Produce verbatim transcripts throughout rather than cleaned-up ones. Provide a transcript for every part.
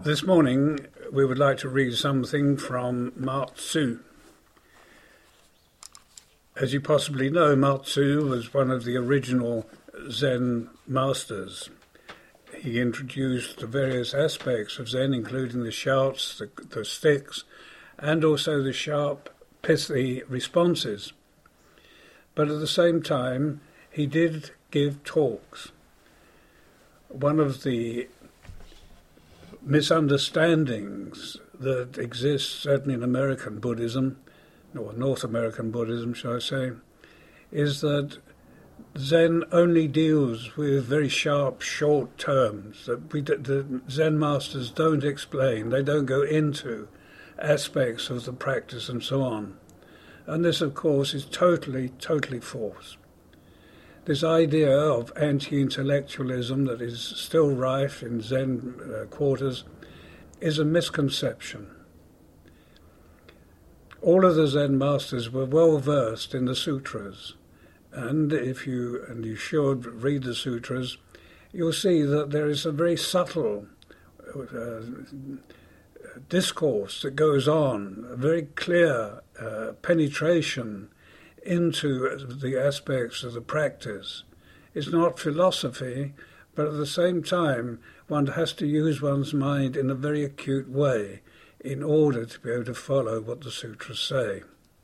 This morning we would like to read something from Ma Tzu. As you possibly know, Ma Tzu was one of the original Zen masters. He introduced the various aspects of Zen, including the shouts, the, the sticks, and also the sharp, pithy responses. But at the same time, he did give talks. One of the misunderstandings that exists, certainly in American Buddhism, or North American Buddhism, shall I say, is that Zen only deals with very sharp, short terms that we, the Zen masters don't explain. They don't go into aspects of the practice and so on. And this, of course, is totally, totally false. This idea of anti-intellectualism that is still rife in Zen uh, quarters is a misconception. All of the Zen masters were well versed in the sutras, and if you and you should read the sutras, you'll see that there is a very subtle uh, discourse that goes on, a very clear uh, penetration into the aspects of the practice. It's not philosophy, but at the same time, one has to use one's mind in a very acute way in order to be able to follow what the sutras say.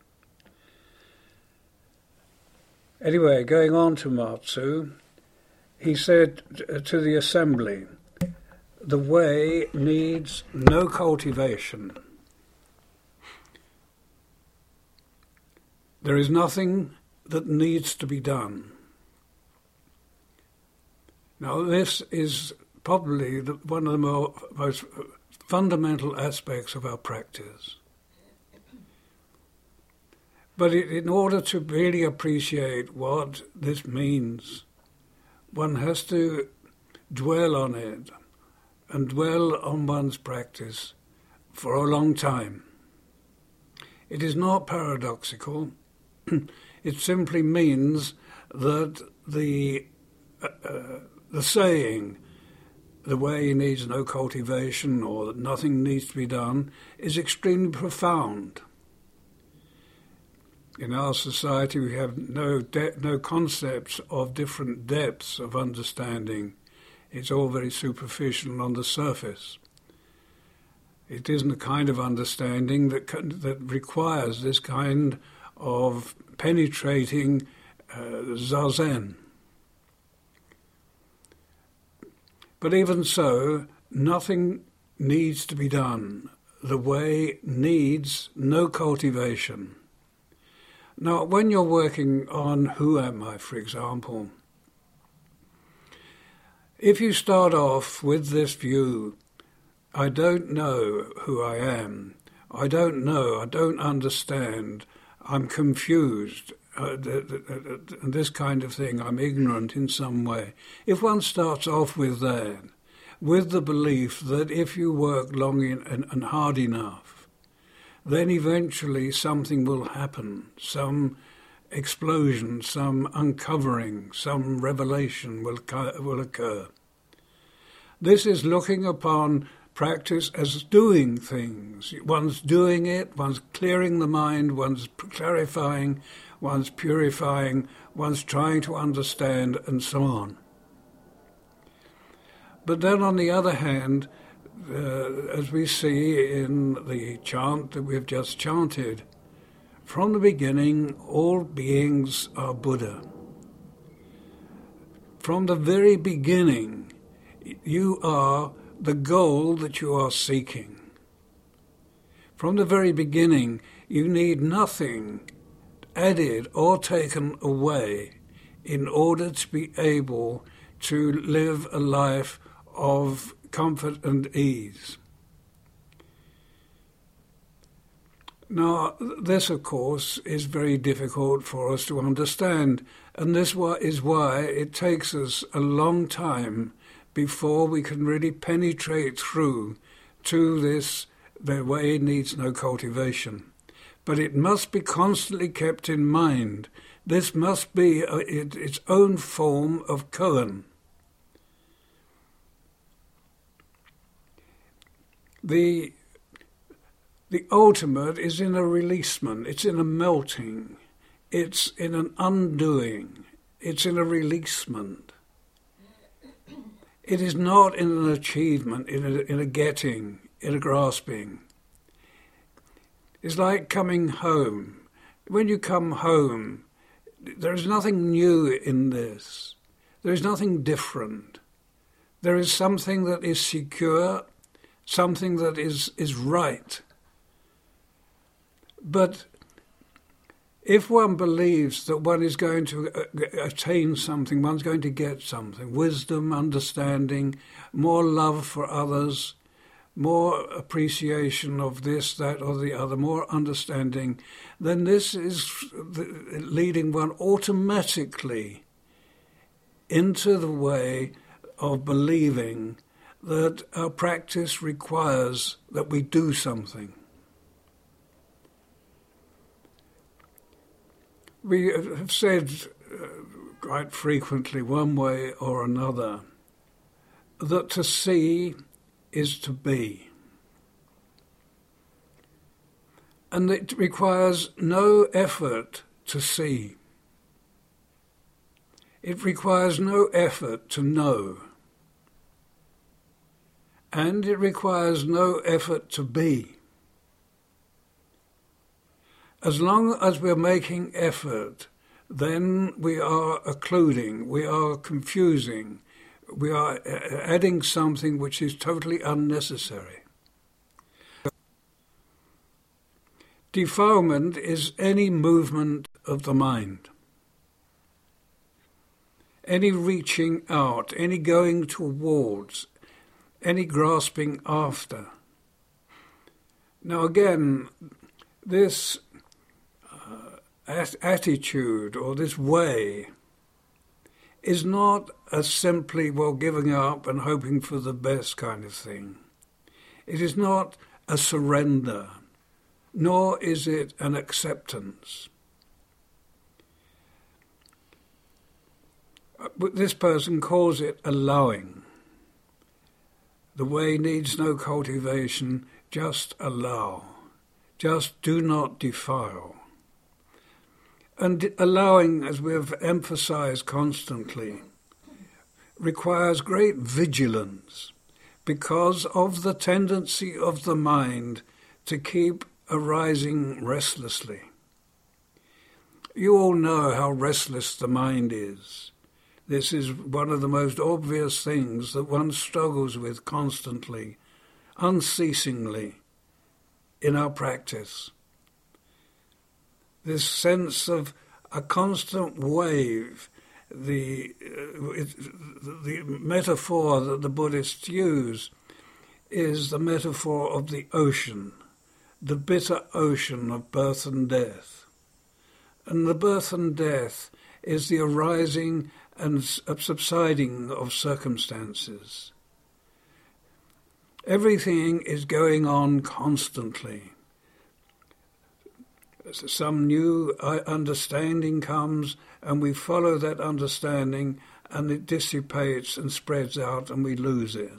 Anyway, going on to Ma Tzu, he said to the assembly, "The way needs no cultivation. There is nothing that needs to be done." Now, this is probably the, one of the more, most fundamental aspects of our practice. But it, in order to really appreciate what this means, one has to dwell on it and dwell on one's practice for a long time. It is not paradoxical. It simply means that the uh, uh, the saying, "the way needs no cultivation," or that nothing needs to be done, is extremely profound. In our society, we have no de- no concepts of different depths of understanding. It's all very superficial and on the surface. It isn't a kind of understanding that that requires this kind of penetrating uh, zazen. But even so, nothing needs to be done. The way needs no cultivation. Now, when you're working on Who Am I, for example, if you start off with this view, I don't know who I am, I don't know, I don't understand, I'm confused, uh, th- th- th- this kind of thing, I'm ignorant in some way. If one starts off with that, with the belief that if you work long in, and, and hard enough, then eventually something will happen, some explosion, some uncovering, some revelation will, will occur. This is looking upon practice as doing things. One's doing it, one's clearing the mind, one's clarifying, one's purifying, one's trying to understand, and so on. But then on the other hand, uh, as we see in the chant that we've just chanted, from the beginning, all beings are Buddha. From the very beginning, you are the goal that you are seeking. From the very beginning, you need nothing added or taken away in order to be able to live a life of comfort and ease. Now, this, of course, is very difficult for us to understand, and this is why it takes us a long time before we can really penetrate through to this, the way needs no cultivation. But it must be constantly kept in mind. This must be a, it, its own form of koan. The, the ultimate is in a releasement, it's in a melting, it's in an undoing, it's in a releasement. It is not in an achievement, in a, in a getting, in a grasping. It's like coming home. When you come home, there is nothing new in this. There is nothing different. There is something that is secure, something that is, is right. But if one believes that one is going to attain something, one's going to get something, wisdom, understanding, more love for others, more appreciation of this, that, or the other, more understanding, then this is leading one automatically into the way of believing that our practice requires that we do something. We have said uh, quite frequently, one way or another, that to see is to be. And it requires no effort to see. It requires no effort to know. And it requires no effort to be. As long as we're making effort, then we are occluding, we are confusing, we are adding something which is totally unnecessary. Defilement is any movement of the mind, any reaching out, any going towards, any grasping after. Now again, this attitude or this way is not a simply, well, giving up and hoping for the best kind of thing. It is not a surrender, nor is it an acceptance. But this person calls it allowing. The way needs no cultivation, just allow. Just do not defile. And allowing, as we have emphasized constantly, requires great vigilance because of the tendency of the mind to keep arising restlessly. You all know how restless the mind is. This is one of the most obvious things that one struggles with constantly, unceasingly in our practice. This sense of a constant wave, the, uh, it, the metaphor that the Buddhists use is the metaphor of the ocean, the bitter ocean of birth and death. And the birth and death is the arising and subsiding of circumstances. Everything is going on constantly. Some new understanding comes and we follow that understanding and it dissipates and spreads out and we lose it.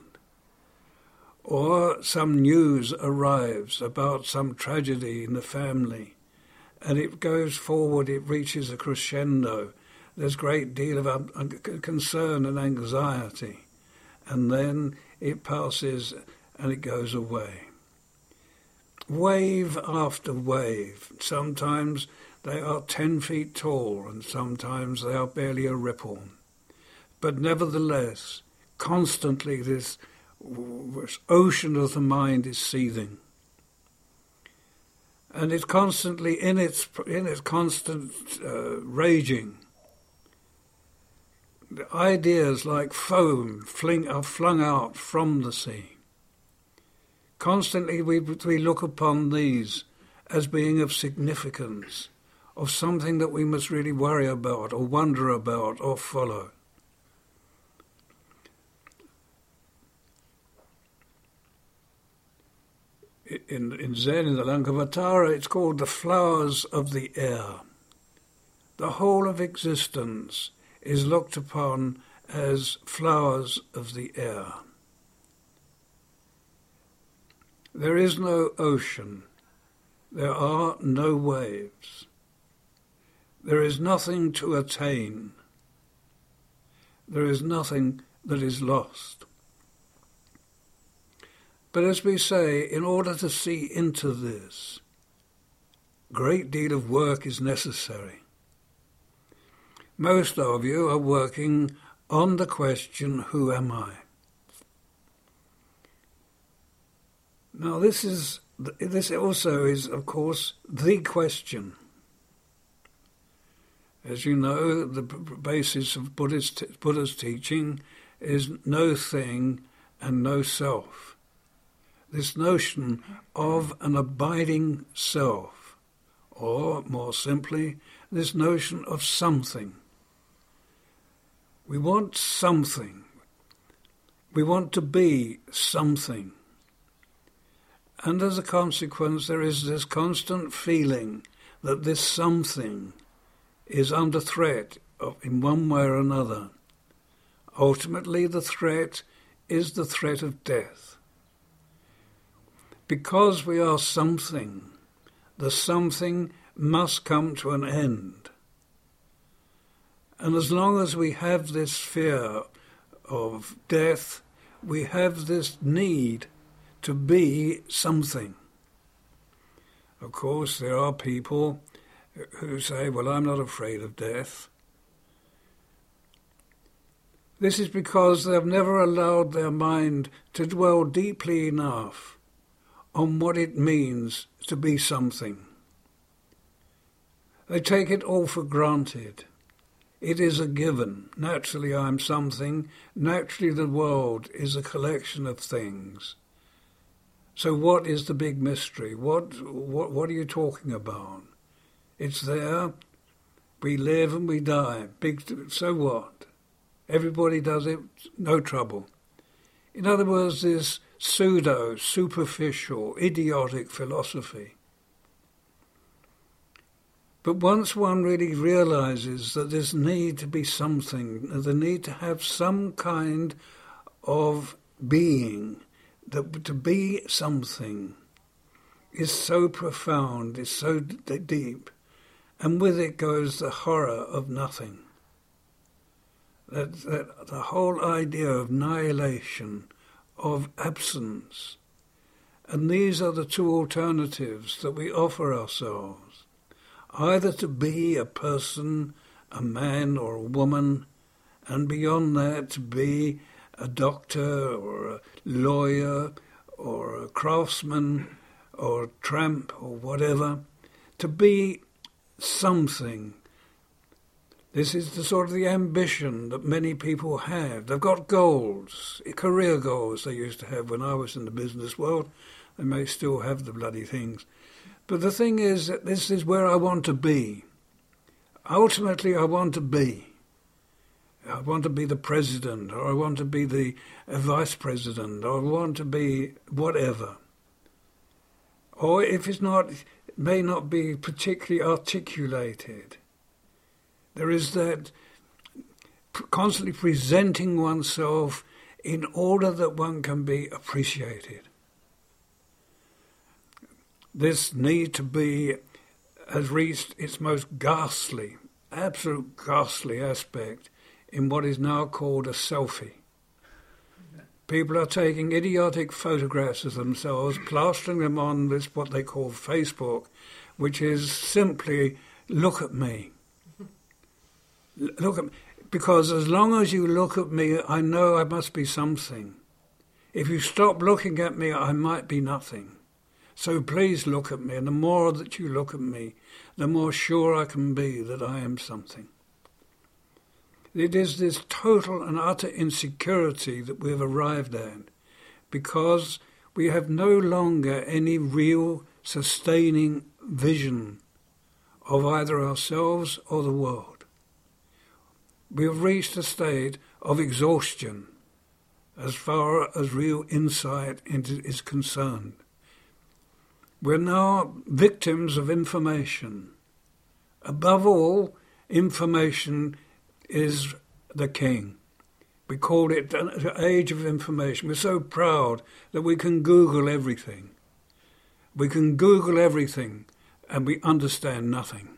Or some news arrives about some tragedy in the family and it goes forward, it reaches a crescendo. There's a great deal of un- concern and anxiety, and then it passes and it goes away. Wave after wave. Sometimes they are ten feet tall and sometimes they are barely a ripple. But nevertheless, constantly this ocean of the mind is seething. And it's constantly in its, in its constant uh, raging. The ideas like foam fling, are flung out from the sea. Constantly we, we look upon these as being of significance, of something that we must really worry about or wonder about or follow. In, in Zen, in the Lankavatara, it's called the flowers of the air. The whole of existence is looked upon as flowers of the air. There is no ocean. There are no waves. There is nothing to attain. There is nothing that is lost. But as we say, in order to see into this, a great deal of work is necessary. Most of you are working on the question, who am I? Now this is this also is, of course, the question. As you know, the basis of Buddhist, Buddha's teaching is no thing and no self. This notion of an abiding self, or more simply, this notion of something. We want something. We want to be something. And as a consequence, there is this constant feeling that this something is under threat of, in one way or another. Ultimately, the threat is the threat of death. Because we are something, the something must come to an end. And as long as we have this fear of death, we have this need to be something. Of course, there are people who say, well, I'm not afraid of death. This is because they've never allowed their mind to dwell deeply enough on what it means to be something. They take it all for granted. It is a given. Naturally, I'm something. Naturally, the world is a collection of things. So what is the big mystery? What, what, what are you talking about? It's there. We live and we die. Big. So what? Everybody does it. No trouble. In other words, this pseudo, superficial, idiotic philosophy. But once one really realizes that there's need to be something, the need to have some kind of being, that to be something is so profound, is so d- deep, and with it goes the horror of nothing. That, that the whole idea of annihilation, of absence. And these are the two alternatives that we offer ourselves. Either to be a person, a man or a woman, and beyond that to be a doctor or a lawyer or a craftsman or a tramp or whatever, to be something. This is the sort of the ambition that many people have. They've got goals, career goals they used to have when I was in the business world. They may still have the bloody things. But the thing is that this is where I want to be. Ultimately, I want to be. I want to be the president, or I want to be the uh, vice president, or I want to be whatever. Or if it's not, it may not be particularly articulated. There is that constantly presenting oneself in order that one can be appreciated. This need to be has reached its most ghastly, absolute ghastly aspect in what is now called a selfie. People are taking idiotic photographs of themselves, plastering them on this what they call Facebook, which is simply, look at me. Look at me. Because as long as you look at me, I know I must be something. If you stop looking at me, I might be nothing. So please look at me, and the more that you look at me, the more sure I can be that I am something. It is this total and utter insecurity that we have arrived at, because we have no longer any real sustaining vision of either ourselves or the world. We have reached a state of exhaustion as far as real insight is concerned. We're now victims of information. Above all, information is the king. We call it the age of information. We're so proud that we can Google everything. We can Google everything and we understand nothing.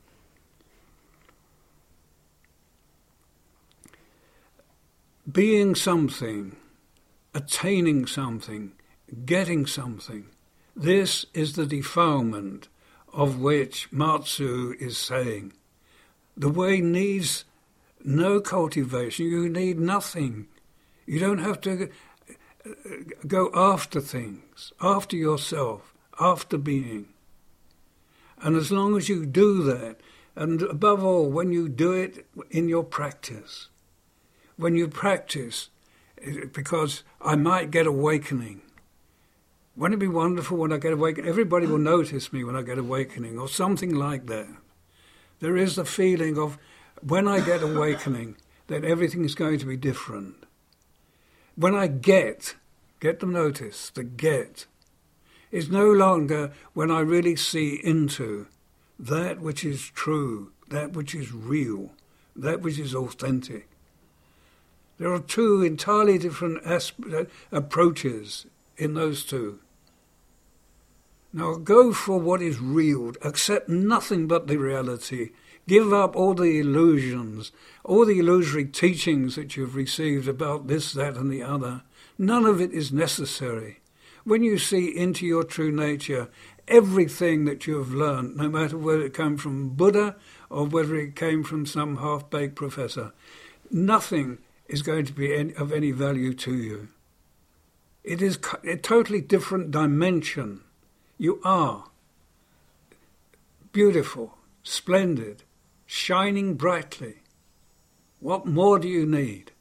Being something, attaining something, getting something, this is the defilement of which Matsu is saying. The way needs no cultivation. You need nothing. You don't have to go after things, after yourself, after being. And as long as you do that, and above all, when you do it in your practice, when you practice, because I might get awakening. Won't it be wonderful when I get awakening? Everybody will notice me when I get awakening, or something like that. There is the feeling of, when I get awakening, that everything is going to be different. When I get, get the notice, the get, is no longer when I really see into that which is true, that which is real, that which is authentic. There are two entirely different asp- approaches in those two. Now go for what is real, accept nothing but the reality, give up all the illusions, all the illusory teachings that you've received about this, that and the other. None of it is necessary. When you see into your true nature, everything that you have learned, no matter whether it came from Buddha or whether it came from some half-baked professor, nothing is going to be any, of any value to you. It is a totally different dimension. You are beautiful, splendid, shining brightly. What more do you need?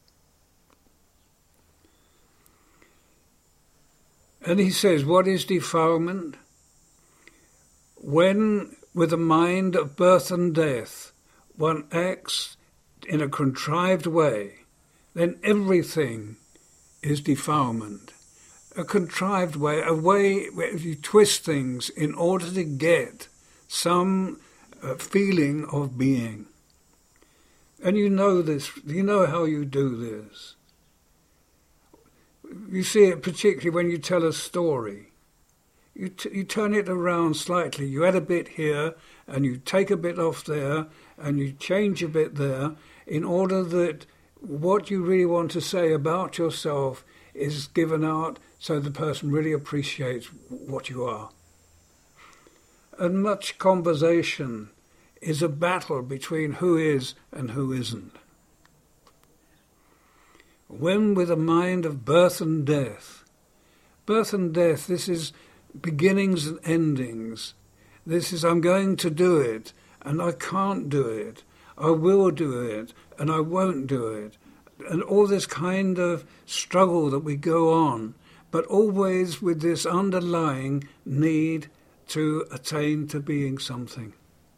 And he says, what is defilement? When, with a mind of birth and death, one acts in a contrived way, then everything is defilement. A contrived way, a way where you twist things in order to get some uh, feeling of being. And you know this, you know how you do this. You see it particularly when you tell a story. You, t- you turn it around slightly. You add a bit here, and you take a bit off there, and you change a bit there, in order that what you really want to say about yourself is given out so the person really appreciates what you are. And much conversation is a battle between who is and who isn't. When with a mind of birth and death, birth and death, this is beginnings and endings. This is, I'm going to do it, and I can't do it. I will do it, and I won't do it. And all this kind of struggle that we go on, but always with this underlying need to attain to being something.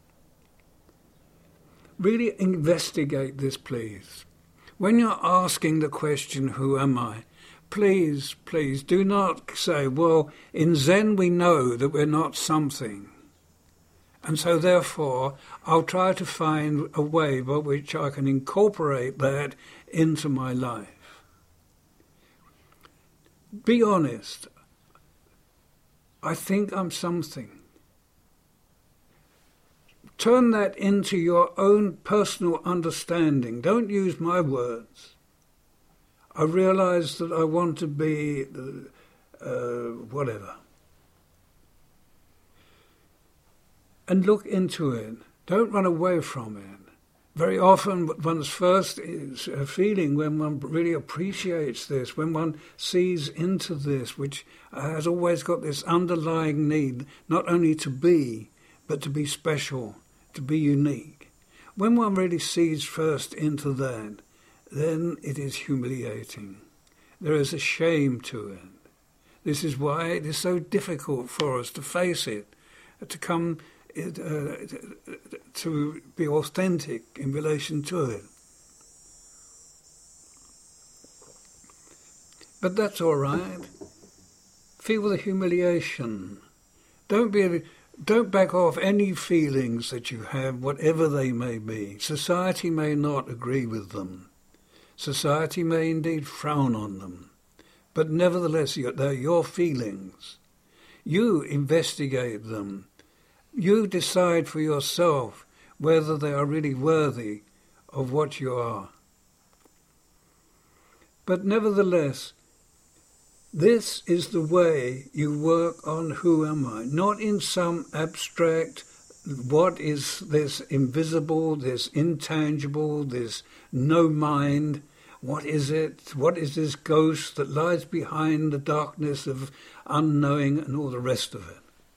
Really investigate this, please. When you're asking the question, who am I? Please, please do not say, well, in Zen we know that we're not something. And so therefore, I'll try to find a way by which I can incorporate that into my life. Be honest. I think I'm something. Turn that into your own personal understanding. Don't use my words. I realize that I want to be uh, whatever. And look into it. Don't run away from it. Very often one's first is a feeling when one really appreciates this, when one sees into this, which has always got this underlying need, not only to be, but to be special, to be unique. When one really sees first into that, then it is humiliating. There is a shame to it. This is why it is so difficult for us to face it, to come uh, to be authentic in relation to it. But that's all right. Feel the humiliation. Don't be... Don't back off any feelings that you have, whatever they may be. Society may not agree with them. Society may indeed frown on them. But nevertheless, they're your feelings. You investigate them. You decide for yourself whether they are really worthy of what you are. But nevertheless, this is the way you work on who am I, not in some abstract, what is this invisible, this intangible, this no mind, what is it, what is this ghost that lies behind the darkness of unknowing and all the rest of it.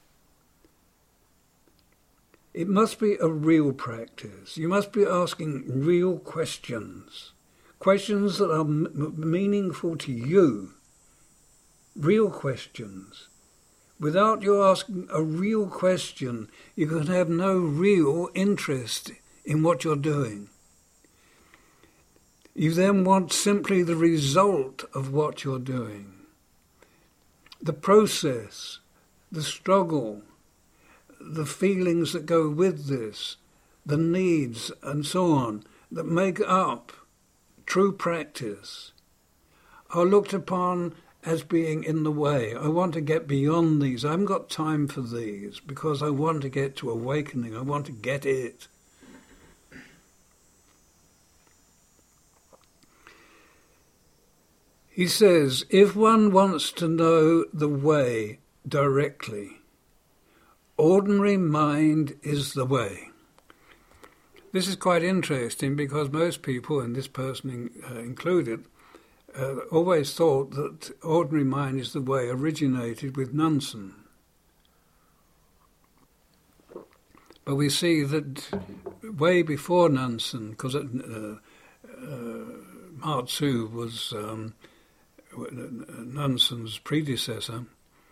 It must be a real practice. You must be asking real questions, questions that are m- meaningful to you, real questions. Without you asking a real question, you can have no real interest in what you're doing. You then want simply the result of what you're doing. The process, the struggle, the feelings that go with this, the needs and so on, that make up true practice, are looked upon as being in the way. I want to get beyond these. I haven't got time for these because I want to get to awakening. I want to get it. He says, if one wants to know the way directly, ordinary mind is the way. This is quite interesting because most people, and this person in, uh, included, uh, always thought that ordinary mind is the way originated with Nansen. But we see that way before Nansen, because uh, uh, Mao Tzu was um, Nansen's predecessor,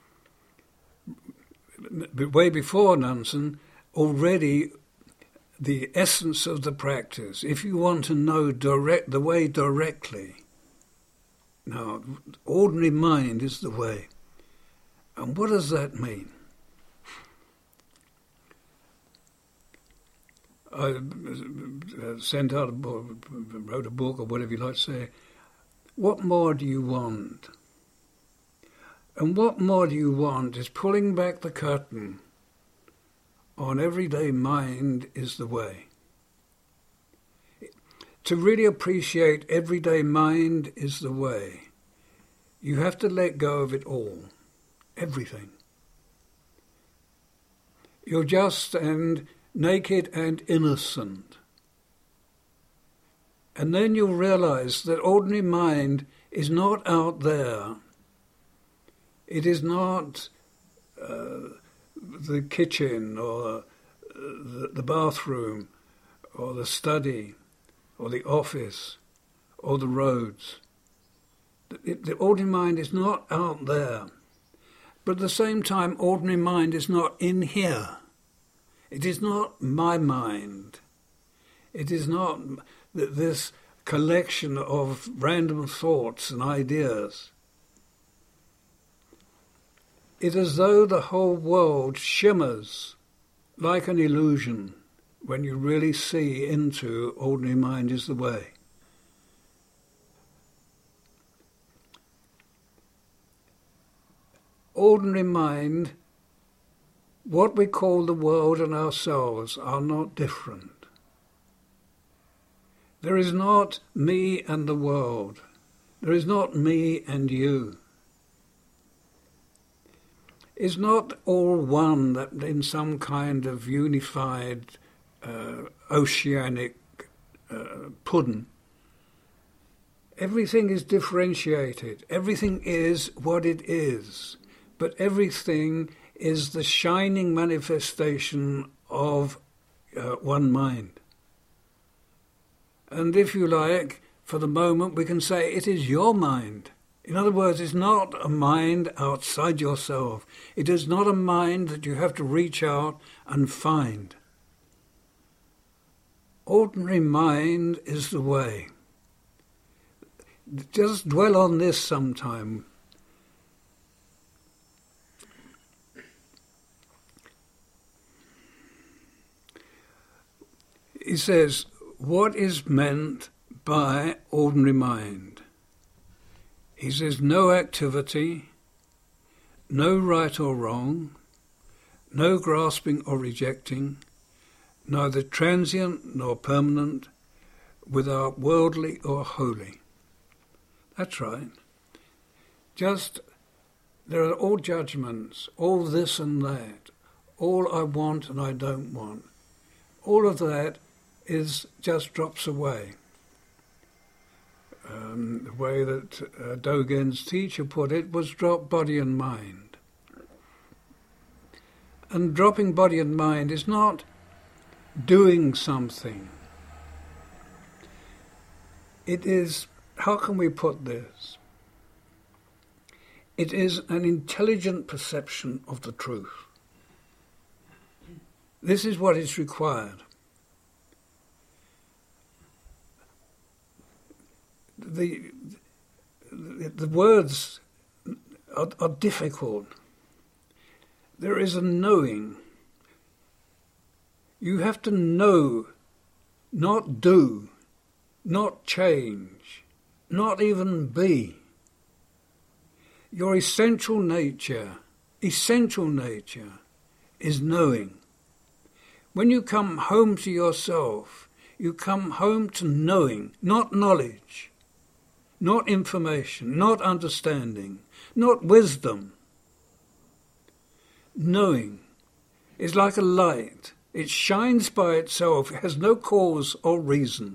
but way before Nansen, already the essence of the practice, if you want to know direct the way directly, now, ordinary mind is the way. And what does that mean? I sent out a book, wrote a book, or whatever you like to say. What more do you want? And what more do you want is pulling back the curtain on everyday mind is the way. To really appreciate everyday mind is the way. You have to let go of it all, everything. You're just and naked and innocent. And then you'll realize that ordinary mind is not out there. It is not uh, the kitchen or the, the bathroom or the study or the office or the roads. The, the ordinary mind is not out there. But at the same time, ordinary mind is not in here. It is not my mind. It is not this collection of random thoughts and ideas. It's as though the whole world shimmers like an illusion when you really see into ordinary mind is the way. Ordinary mind, what we call the world and ourselves, are not different. There is not me and the world. There is not me and you. It's not all one that in some kind of unified uh, oceanic uh, pudding. Everything is differentiated. Everything is what it is. But everything is the shining manifestation of uh, one mind. And if you like, for the moment, we can say it is your mind. In other words, it's not a mind outside yourself. It is not a mind that you have to reach out and find. Ordinary mind is the way. Just dwell on this sometime. He says, what is meant by ordinary mind? He says no activity, no right or wrong, no grasping or rejecting, neither transient nor permanent, without worldly or holy. That's right. Just, there are all judgments, all this and that, all I want and I don't want. All of that is just drops away. Um, the way that uh, Dogen's teacher put it was drop body and mind. And dropping body and mind is not doing something. It is, how can we put this? It is an intelligent perception of the truth. This is what is required. The, the, the words are, are difficult. There is a knowing. You have to know, not do, not change, not even be. Your essential nature, essential nature is knowing. When you come home to yourself, you come home to knowing, not knowledge. Not information, not understanding, not wisdom. Knowing is like a light. It shines by itself. It has no cause or reason.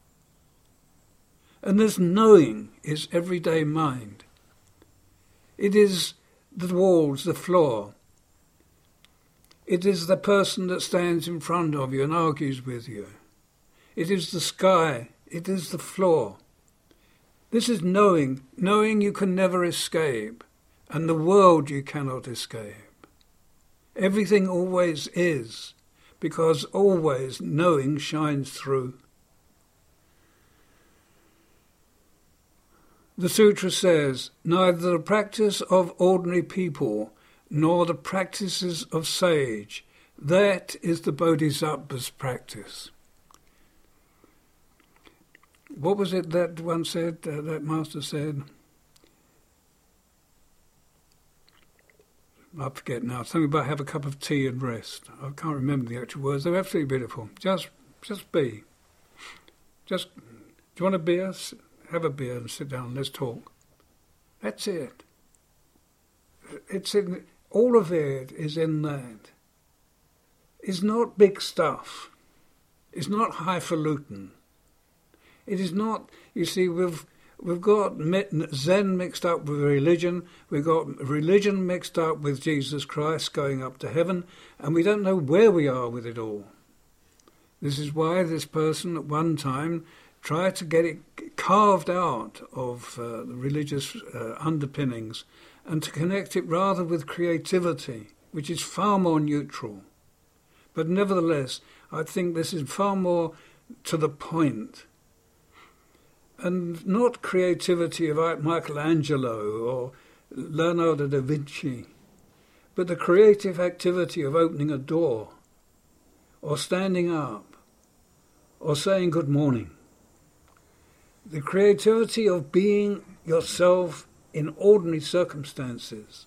And this knowing is everyday mind. It is the walls, the floor. It is the person that stands in front of you and argues with you. It is the sky. It is the floor. This is knowing, knowing you can never escape, and the world you cannot escape. Everything always is, because always knowing shines through. The sutra says, neither the practice of ordinary people nor the practices of sage, that is the Bodhisattva's practice. What was it that one said, uh, that master said? I forget now. Something about have a cup of tea and rest. I can't remember the actual words. They're absolutely beautiful. Just, just be. Just, do you want a beer? Have a beer and sit down. Let's talk. That's it. It's in, all of it is in that. It's not big stuff. It's not highfalutin. It is not, you see, we've we've got Zen mixed up with religion, we've got religion mixed up with Jesus Christ going up to heaven, and we don't know where we are with it all. This is why this person at one time tried to get it carved out of uh, the religious uh, underpinnings and to connect it rather with creativity, which is far more neutral. But nevertheless, I think this is far more to the point. And not creativity of Michelangelo or Leonardo da Vinci, but the creative activity of opening a door, or standing up, or saying good morning. The creativity of being yourself in ordinary circumstances.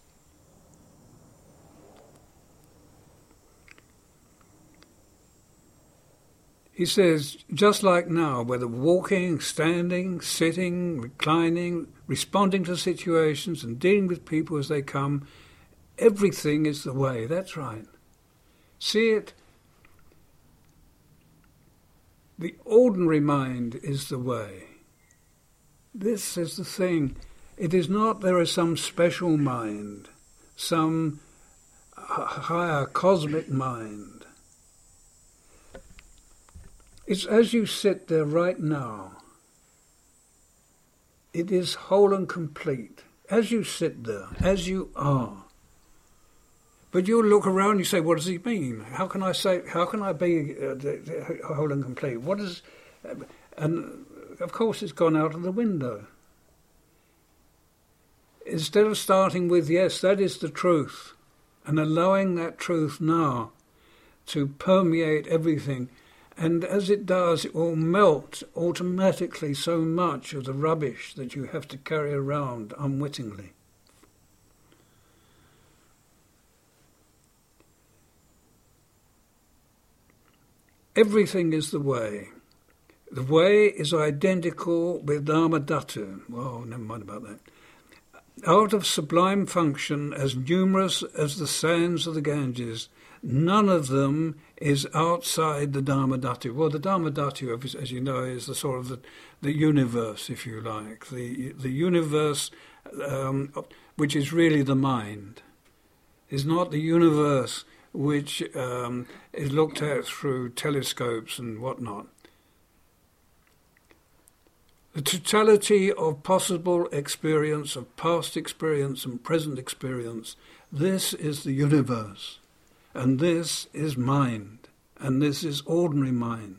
He says, just like now, whether walking, standing, sitting, reclining, responding to situations and dealing with people as they come, everything is the way. That's right. See it. The ordinary mind is the way. This is the thing. It is not there is some special mind, some higher cosmic mind. It's as you sit there right now. It is whole and complete. As you sit there, as you are. But you look around, you say, what does he mean? How can I say, how can I be uh, whole and complete? What is, uh, and of course it's gone out of the window. Instead of starting with, yes, that is the truth, and allowing that truth now to permeate everything, and as it does, it will melt automatically so much of the rubbish that you have to carry around unwittingly. everything is the way. The way is identical with Dharmadhatu. Well, never mind about that. Out of sublime function, as numerous as the sands of the Ganges, none of them is outside the Dharmadhatu. Well, the Dharmadhatu, as you know, is the sort of the, the universe, if you like, the the universe um, which is really the mind. Is not the universe which um, is looked at through telescopes and whatnot. The totality of possible experience, of past experience and present experience, this is the universe, and this is mind, and this is ordinary mind.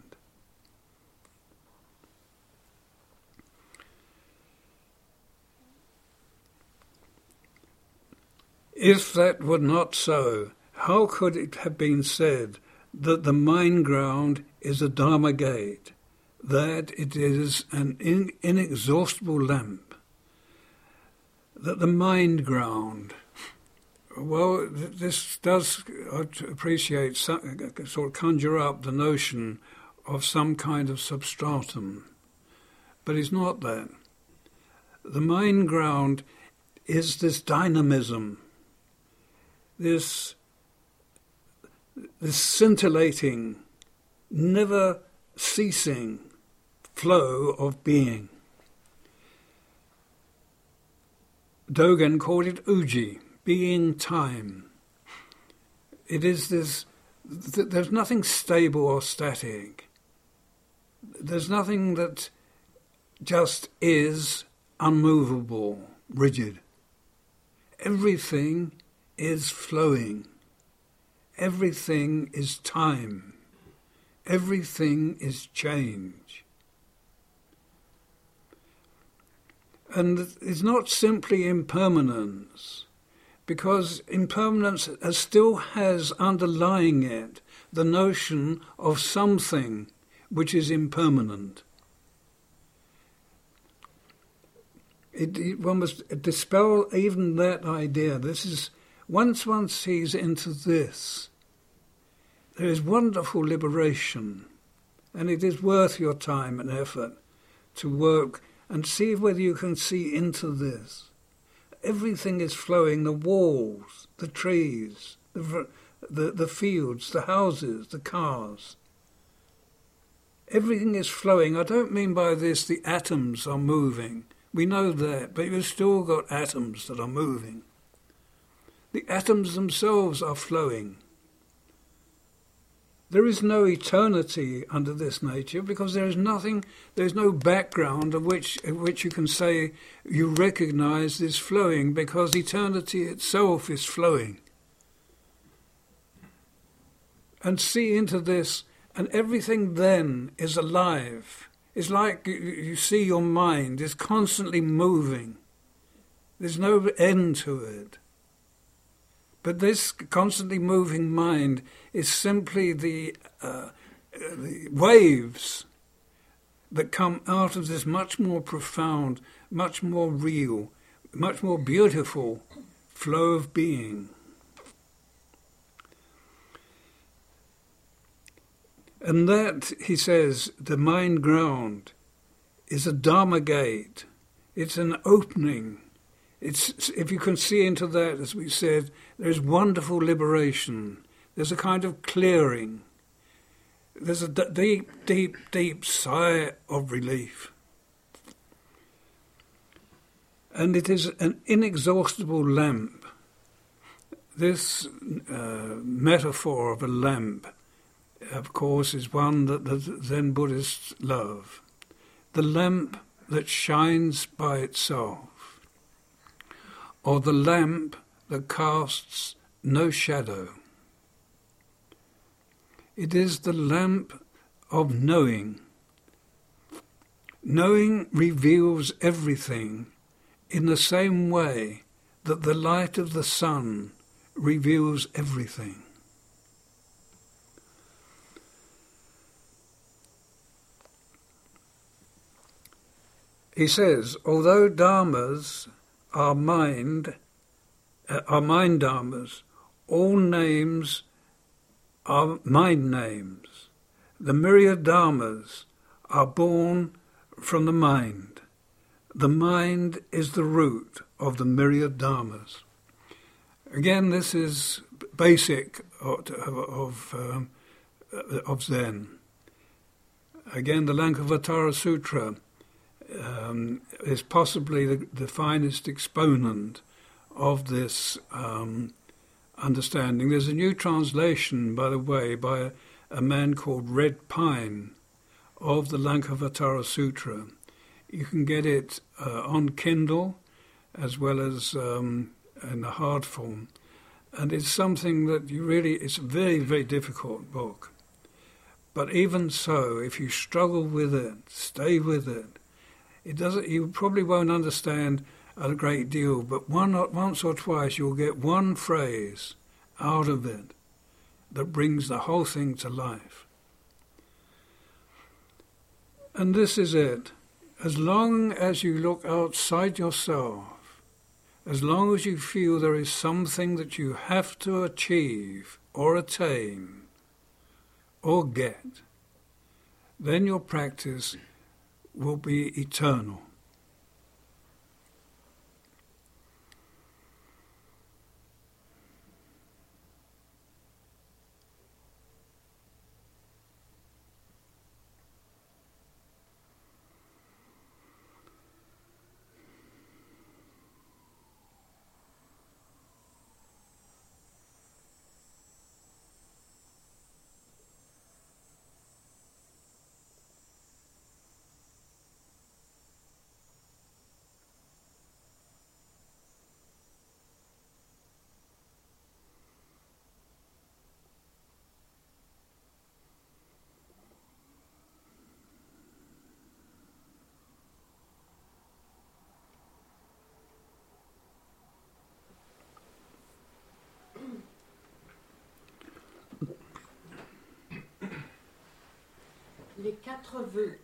If that were not so, how could it have been said that the mind ground is a Dharma gate, that it is an in, inexhaustible lamp, that the mind ground, well, this does, I appreciate, sort of conjure up the notion of some kind of substratum, but it's not that. The mind ground is this dynamism, this, this scintillating, never ceasing flow of being. Dogen called it Uji, being time. It is this, th- there's nothing stable or static. There's nothing that just is unmovable, rigid. Everything is flowing. Everything is time. Everything is change. And it's not simply impermanence, because impermanence still has underlying it the notion of something which is impermanent. It, it, one must dispel even that idea. This is, once one sees into this, there is wonderful liberation, and it is worth your time and effort to work and see whether you can see into this. Everything is flowing, the walls, the trees, the, the, the fields, the houses, the cars. Everything is flowing. I don't mean by this the atoms are moving. We know that, but you've still got atoms that are moving. The atoms themselves are flowing. There is no eternity under this nature because there is nothing, there is no background of which, of which you can say you recognize this flowing, because eternity itself is flowing. And see into this, and everything then is alive. It's like you see your mind is constantly moving. There's no end to it. But this constantly moving mind is simply the, uh, the waves that come out of this much more profound, much more real, much more beautiful flow of being. And that, he says, the mind ground is a Dharma gate. It's an opening. It's, if you can see into that, as we said, there's wonderful liberation. There's a kind of clearing. There's a d- deep, deep, deep sigh of relief. And it is an inexhaustible lamp. This uh, metaphor of a lamp, of course, is one that the Zen Buddhists love. The lamp that shines by itself, or the lamp that casts no shadow. It is the lamp of knowing. Knowing reveals everything in the same way that the light of the sun reveals everything. He says, although dharmas are mind, uh, are mind dharmas, all names are mind names. The myriad dharmas are born from the mind. The mind is the root of the myriad dharmas. Again, this is basic of, of, um, of Zen. Again, the Lankavatara Sutra um, is possibly the, the finest exponent of this um, understanding. There's a new translation, by the way, by a, a man called Red Pine of the Lankavatara Sutra. You can get it uh, on Kindle as well as um, in the hard form. And it's something that you really, it's a very, very difficult book. But even so, if you struggle with it, stay with it, it doesn't, you probably won't understand a great deal, but one, once or twice you'll get one phrase out of it that brings the whole thing to life. And this is it. As long as you look outside yourself, as long as you feel there is something that you have to achieve or attain or get, then your practice will be eternal. Les quatre vœux.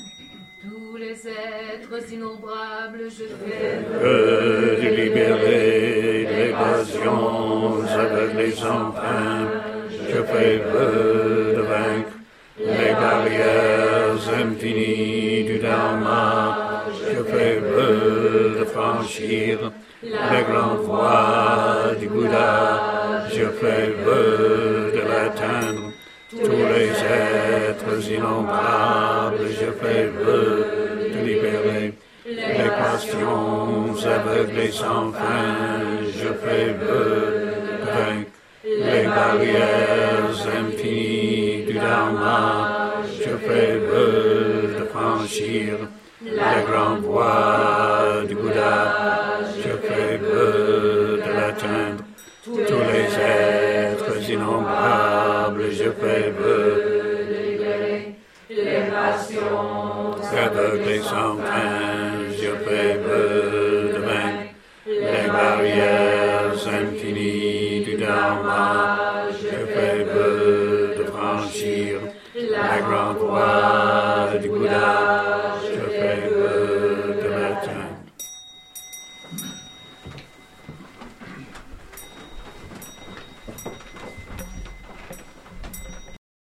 Tous les êtres innombrables, je fais vœu de libérer les passions aveugles sans fin. Je fais vœu de vaincre les barrières infinies du Dharma. Je fais vœu de franchir les grandes voies du Bouddha. Je fais vœu de l'atteindre. Tous les êtres innombrables, je fais vœu de libérer les passions aveugles et sans fin. Je fais vœu de vaincre les barrières infinies du Dharma. Je fais vœu de franchir la grande voie du Bouddha. Je fais vœu de l'atteindre. Tous les êtres innombrables, je fais vœu de libérer les passions aveugles et sans fin. Je fais vœu de vaincre les barrières infinies du Dharma. Je fais vœu de franchir la grande voie du Bouddha.